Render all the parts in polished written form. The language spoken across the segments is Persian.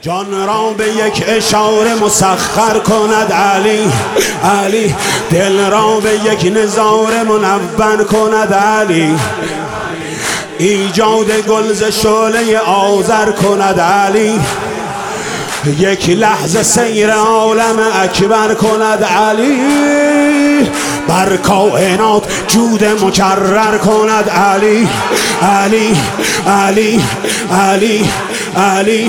جان را به یک اشاره مسخر کند علی. علی دل را به یک نظاره منور کند علی. ایجاد گل ز شعله آذر کند علی. یک لحظه سیر عالم اکبر کند علی. بر کائنات جود مکرر کند علی. علی علی علی علی.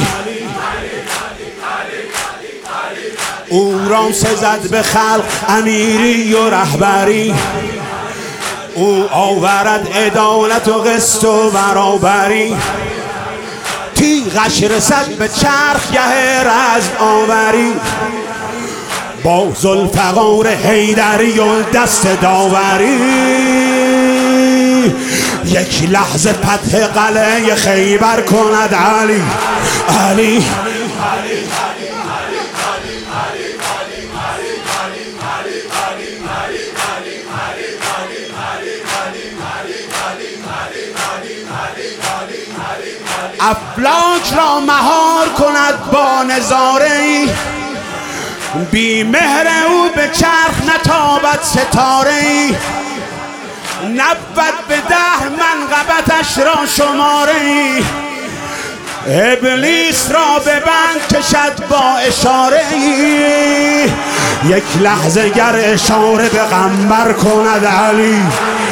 او را سزد به خلق امیری و رهبری. او آورد عدالت و قسط و برابری. تیغش رسد به چرخ گه رزم آوری. با ذوالفقار حیدری و دست داوری. یک لحظه فتح قلعه خیبر کند علی. علی افلاک را مهار کند با نظاره‌ای. بی مهر او به چرخ نتابد ستاره‌ای. نبود به دهر منقبتش را شماره‌ای. ابلیس را به بند کشد با اشاره‌ای. یک لحظه گر اشاره به قنبر کند علی.